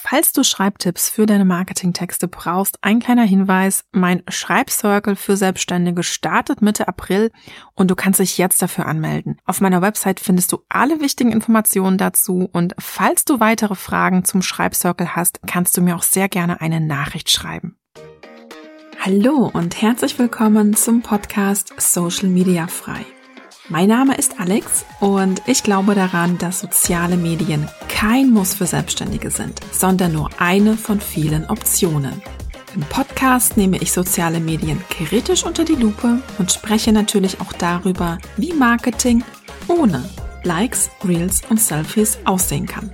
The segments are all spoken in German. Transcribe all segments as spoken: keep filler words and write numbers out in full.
Falls du Schreibtipps für deine Marketingtexte brauchst, ein kleiner Hinweis: Mein Schreibcircle für Selbstständige startet Mitte April und du kannst dich jetzt dafür anmelden. Auf meiner Website findest du alle wichtigen Informationen dazu und falls du weitere Fragen zum Schreibcircle hast, kannst du mir auch sehr gerne eine Nachricht schreiben. Hallo und herzlich willkommen zum Podcast Social Media Frei. Mein Name ist Alex und ich glaube daran, dass soziale Medien kein Muss für Selbstständige sind, sondern nur eine von vielen Optionen. Im Podcast nehme ich soziale Medien kritisch unter die Lupe und spreche natürlich auch darüber, wie Marketing ohne Likes, Reels und Selfies aussehen kann.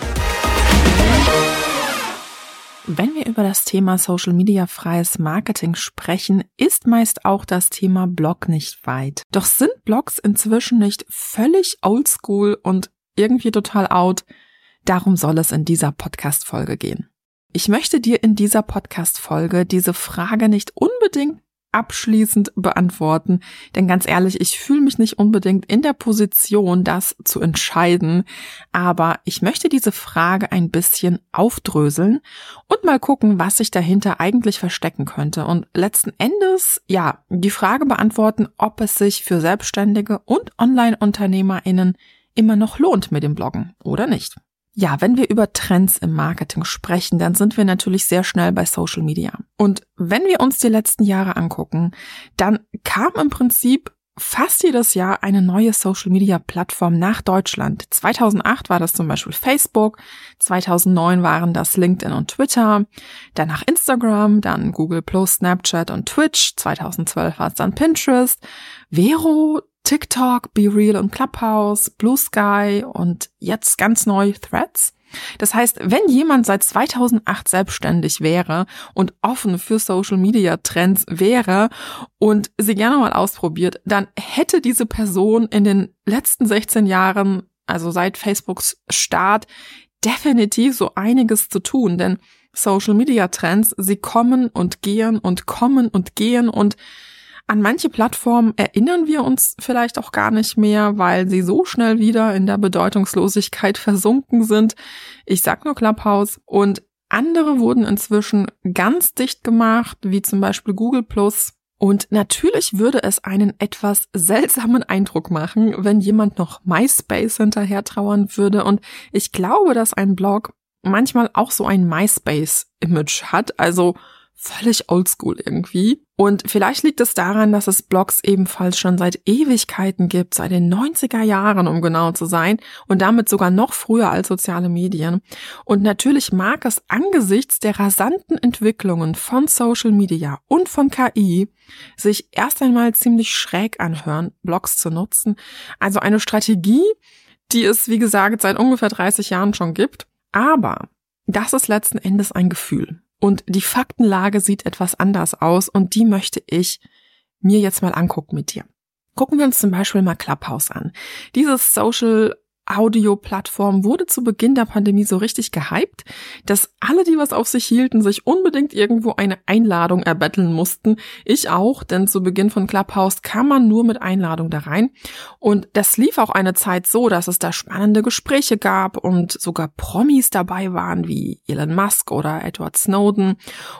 Wenn wir über das Thema Social Media freies Marketing sprechen, ist meist auch das Thema Blog nicht weit. Doch sind Blogs inzwischen nicht völlig oldschool und irgendwie total out? Darum soll es in dieser Podcast-Folge gehen. Ich möchte dir in dieser Podcast-Folge diese Frage nicht unbedingt abschließend beantworten, denn ganz ehrlich, ich fühle mich nicht unbedingt in der Position, das zu entscheiden, aber ich möchte diese Frage ein bisschen aufdröseln und mal gucken, was sich dahinter eigentlich verstecken könnte und letzten Endes, ja, die Frage beantworten, ob es sich für Selbstständige und Online-UnternehmerInnen immer noch lohnt mit dem Bloggen oder nicht. Ja, wenn wir über Trends im Marketing sprechen, dann sind wir natürlich sehr schnell bei Social Media. Und wenn wir uns die letzten Jahre angucken, dann kam im Prinzip fast jedes Jahr eine neue Social Media Plattform nach Deutschland. zweitausendacht war das zum Beispiel Facebook, zweitausendneun waren das LinkedIn und Twitter, danach Instagram, dann Google Plus, Snapchat und Twitch, zweitausendzwölf war es dann Pinterest, Vero, TikTok, BeReal und Clubhouse, Blue Sky und jetzt ganz neu Threads. Das heißt, wenn jemand seit zweitausendacht selbstständig wäre und offen für Social Media Trends wäre und sie gerne mal ausprobiert, dann hätte diese Person in den letzten sechzehn Jahren, also seit Facebooks Start, definitiv so einiges zu tun, denn Social Media Trends, sie kommen und gehen und kommen und gehen und an manche Plattformen erinnern wir uns vielleicht auch gar nicht mehr, weil sie so schnell wieder in der Bedeutungslosigkeit versunken sind. Ich sag nur Clubhouse. Und andere wurden inzwischen ganz dicht gemacht, wie zum Beispiel Google Plus. Und natürlich würde es einen etwas seltsamen Eindruck machen, wenn jemand noch MySpace hinterher trauern würde. Und ich glaube, dass ein Blog manchmal auch so ein MySpace-Image hat, also völlig oldschool irgendwie. Und vielleicht liegt es daran, dass es Blogs ebenfalls schon seit Ewigkeiten gibt, seit den neunziger Jahren, um genau zu sein, und damit sogar noch früher als soziale Medien. Und natürlich mag es angesichts der rasanten Entwicklungen von Social Media und von K I sich erst einmal ziemlich schräg anhören, Blogs zu nutzen. Also eine Strategie, die es, wie gesagt, seit ungefähr dreißig Jahren schon gibt. Aber das ist letzten Endes ein Gefühl. Und die Faktenlage sieht etwas anders aus und die möchte ich mir jetzt mal angucken mit dir. Gucken wir uns zum Beispiel mal Clubhouse an. Dieses Social Audio Plattform wurde zu Beginn der Pandemie so richtig gehypt, dass alle, die was auf sich hielten, sich unbedingt irgendwo eine Einladung erbetteln mussten. Ich auch, denn zu Beginn von Clubhouse kam man nur mit Einladung da rein. Und das lief auch eine Zeit so, dass es da spannende Gespräche gab und sogar Promis dabei waren, wie Elon Musk oder Edward Snowden.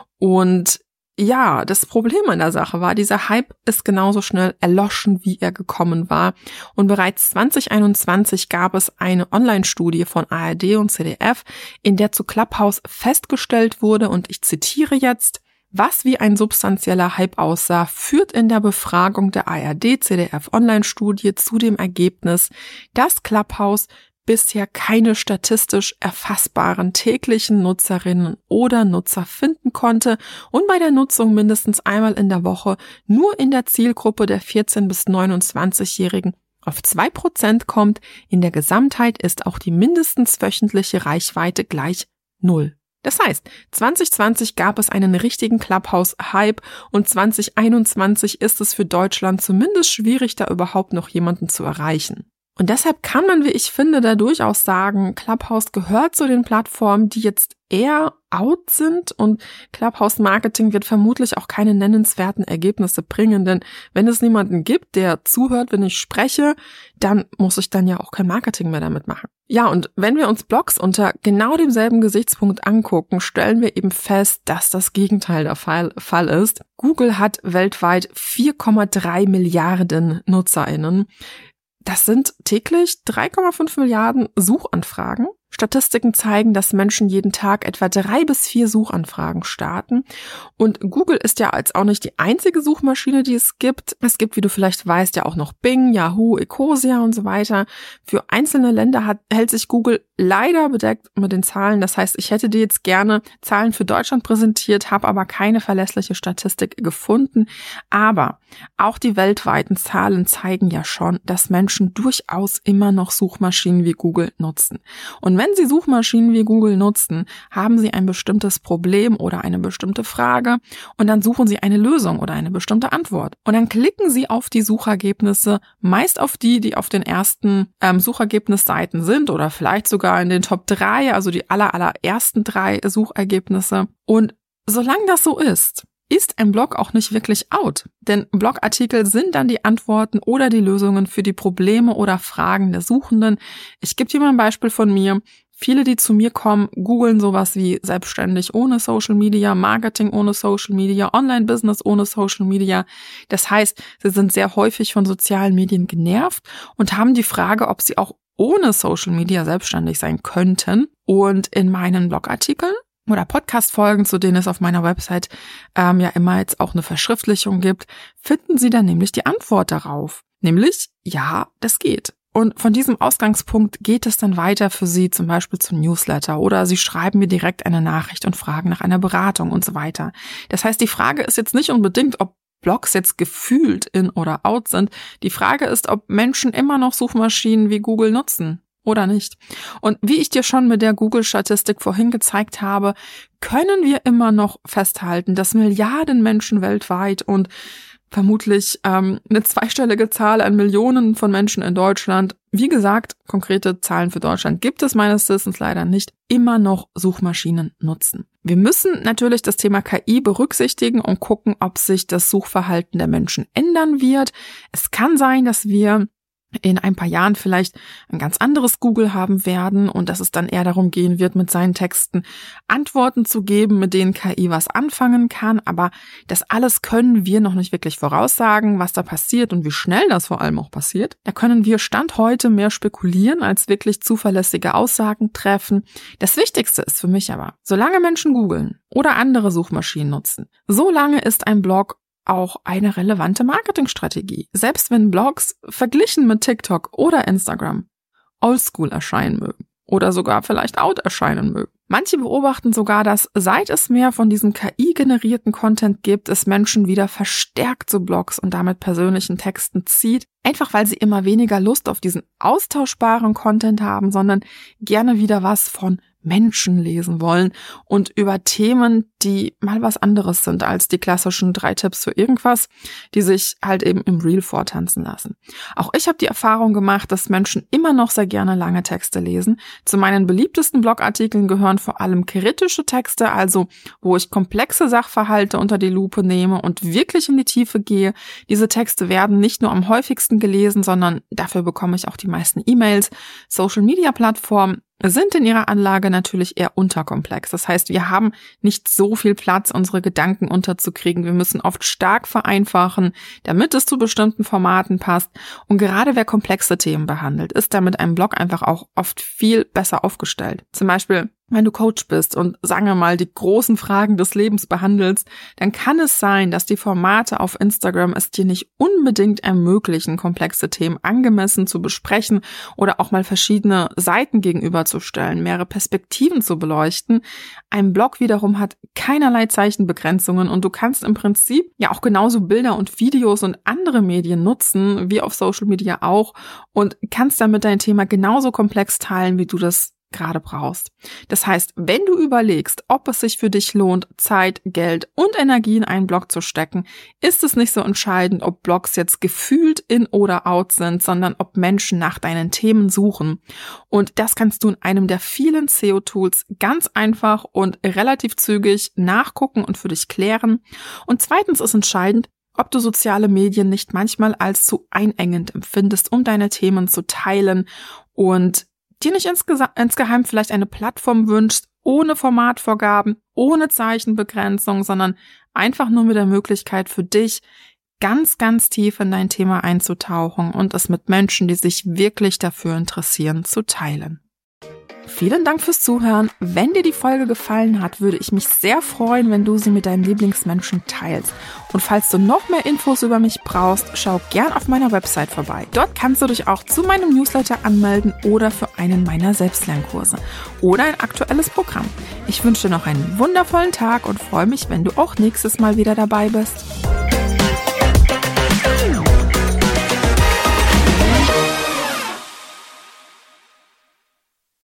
Und ja, das Problem an der Sache war, dieser Hype ist genauso schnell erloschen, wie er gekommen war. Und bereits zwanzig einundzwanzig gab es eine Online-Studie von A R D und C D F, in der zu Clubhouse festgestellt wurde, und ich zitiere jetzt: Was wie ein substanzieller Hype aussah, führt in der Befragung der A R D-C D F-Online-Studie zu dem Ergebnis, dass Clubhouse bisher keine statistisch erfassbaren täglichen Nutzerinnen oder Nutzer finden konnte und bei der Nutzung mindestens einmal in der Woche nur in der Zielgruppe der vierzehn- bis neunundzwanzigjährigen auf zwei Prozent kommt. In der Gesamtheit ist auch die mindestens wöchentliche Reichweite gleich null. Das heißt, zwanzig zwanzig gab es einen richtigen Clubhouse-Hype und zwanzig einundzwanzig ist es für Deutschland zumindest schwierig, da überhaupt noch jemanden zu erreichen. Und deshalb kann man, wie ich finde, da durchaus sagen, Clubhouse gehört zu den Plattformen, die jetzt eher out sind, und Clubhouse-Marketing wird vermutlich auch keine nennenswerten Ergebnisse bringen, denn wenn es niemanden gibt, der zuhört, wenn ich spreche, dann muss ich dann ja auch kein Marketing mehr damit machen. Ja, und wenn wir uns Blogs unter genau demselben Gesichtspunkt angucken, stellen wir eben fest, dass das Gegenteil der Fall, Fall ist. Google hat weltweit vier Komma drei Milliarden NutzerInnen. Das sind täglich drei Komma fünf Milliarden Suchanfragen. Statistiken zeigen, dass Menschen jeden Tag etwa drei bis vier Suchanfragen starten. Und Google ist ja jetzt auch nicht die einzige Suchmaschine, die es gibt. Es gibt, wie du vielleicht weißt, ja auch noch Bing, Yahoo, Ecosia und so weiter. Für einzelne Länder hat, hält sich Google leider bedeckt mit den Zahlen. Das heißt, ich hätte dir jetzt gerne Zahlen für Deutschland präsentiert, habe aber keine verlässliche Statistik gefunden. Aber auch die weltweiten Zahlen zeigen ja schon, dass Menschen durchaus immer noch Suchmaschinen wie Google nutzen. Und wenn Sie Suchmaschinen wie Google nutzen, haben Sie ein bestimmtes Problem oder eine bestimmte Frage und dann suchen Sie eine Lösung oder eine bestimmte Antwort. Und dann klicken Sie auf die Suchergebnisse, meist auf die, die auf den ersten ähm, Suchergebnisseiten sind oder vielleicht sogar in den Top drei, also die aller, allerersten drei Suchergebnisse. Und solange das so ist, ist ein Blog auch nicht wirklich out. Denn Blogartikel sind dann die Antworten oder die Lösungen für die Probleme oder Fragen der Suchenden. Ich gebe dir mal ein Beispiel von mir. Viele, die zu mir kommen, googeln sowas wie selbstständig ohne Social Media, Marketing ohne Social Media, Online-Business ohne Social Media. Das heißt, sie sind sehr häufig von sozialen Medien genervt und haben die Frage, ob sie auch ohne Social Media selbstständig sein könnten. Und in meinen Blogartikeln oder Podcast-Folgen, zu denen es auf meiner Website ähm, ja immer jetzt auch eine Verschriftlichung gibt, finden Sie dann nämlich die Antwort darauf. Nämlich, ja, das geht. Und von diesem Ausgangspunkt geht es dann weiter für Sie, zum Beispiel zum Newsletter, oder Sie schreiben mir direkt eine Nachricht und fragen nach einer Beratung und so weiter. Das heißt, die Frage ist jetzt nicht unbedingt, ob Blogs jetzt gefühlt in oder out sind. Die Frage ist, ob Menschen immer noch Suchmaschinen wie Google nutzen oder nicht. Und wie ich dir schon mit der Google-Statistik vorhin gezeigt habe, können wir immer noch festhalten, dass Milliarden Menschen weltweit und vermutlich ähm, eine zweistellige Zahl an Millionen von Menschen in Deutschland, wie gesagt, konkrete Zahlen für Deutschland gibt es meines Wissens leider nicht, immer noch Suchmaschinen nutzen. Wir müssen natürlich das Thema K I berücksichtigen und gucken, ob sich das Suchverhalten der Menschen ändern wird. Es kann sein, dass wir in ein paar Jahren vielleicht ein ganz anderes Google haben werden und dass es dann eher darum gehen wird, mit seinen Texten Antworten zu geben, mit denen K I was anfangen kann. Aber das alles können wir noch nicht wirklich voraussagen, was da passiert und wie schnell das vor allem auch passiert. Da können wir Stand heute mehr spekulieren, als wirklich zuverlässige Aussagen treffen. Das Wichtigste ist für mich aber, solange Menschen googeln oder andere Suchmaschinen nutzen, solange ist ein Blog auch eine relevante Marketingstrategie. Selbst wenn Blogs verglichen mit TikTok oder Instagram oldschool erscheinen mögen oder sogar vielleicht out erscheinen mögen. Manche beobachten sogar, dass seit es mehr von diesem K I-generierten Content gibt, es Menschen wieder verstärkt zu Blogs und damit persönlichen Texten zieht, einfach weil sie immer weniger Lust auf diesen austauschbaren Content haben, sondern gerne wieder was von Menschen lesen wollen und über Themen, die mal was anderes sind als die klassischen drei Tipps für irgendwas, die sich halt eben im Reel vortanzen lassen. Auch ich habe die Erfahrung gemacht, dass Menschen immer noch sehr gerne lange Texte lesen. Zu meinen beliebtesten Blogartikeln gehören vor allem kritische Texte, also wo ich komplexe Sachverhalte unter die Lupe nehme und wirklich in die Tiefe gehe. Diese Texte werden nicht nur am häufigsten gelesen, sondern dafür bekomme ich auch die meisten E-Mails. Social-Media-Plattformen sind in ihrer Anlage natürlich eher unterkomplex. Das heißt, wir haben nicht so viel Platz, unsere Gedanken unterzukriegen. Wir müssen oft stark vereinfachen, damit es zu bestimmten Formaten passt. Und gerade wer komplexe Themen behandelt, ist da mit einem Blog einfach auch oft viel besser aufgestellt. Zum Beispiel, wenn du Coach bist und, sagen wir mal, die großen Fragen des Lebens behandelst, dann kann es sein, dass die Formate auf Instagram es dir nicht unbedingt ermöglichen, komplexe Themen angemessen zu besprechen oder auch mal verschiedene Seiten gegenüberzustellen, mehrere Perspektiven zu beleuchten. Ein Blog wiederum hat keinerlei Zeichenbegrenzungen und du kannst im Prinzip ja auch genauso Bilder und Videos und andere Medien nutzen, wie auf Social Media auch, und kannst damit dein Thema genauso komplex teilen, wie du das gerade brauchst. Das heißt, wenn du überlegst, ob es sich für dich lohnt, Zeit, Geld und Energie in einen Blog zu stecken, ist es nicht so entscheidend, ob Blogs jetzt gefühlt in oder out sind, sondern ob Menschen nach deinen Themen suchen. Und das kannst du in einem der vielen S E O-Tools ganz einfach und relativ zügig nachgucken und für dich klären. Und zweitens ist entscheidend, ob du soziale Medien nicht manchmal als zu einengend empfindest, um deine Themen zu teilen und dir nicht insgesa- insgeheim vielleicht eine Plattform wünschst, ohne Formatvorgaben, ohne Zeichenbegrenzung, sondern einfach nur mit der Möglichkeit für dich, ganz, ganz tief in dein Thema einzutauchen und es mit Menschen, die sich wirklich dafür interessieren, zu teilen. Vielen Dank fürs Zuhören. Wenn dir die Folge gefallen hat, würde ich mich sehr freuen, wenn du sie mit deinen Lieblingsmenschen teilst. Und falls du noch mehr Infos über mich brauchst, schau gern auf meiner Website vorbei. Dort kannst du dich auch zu meinem Newsletter anmelden oder für einen meiner Selbstlernkurse oder ein aktuelles Programm. Ich wünsche dir noch einen wundervollen Tag und freue mich, wenn du auch nächstes Mal wieder dabei bist.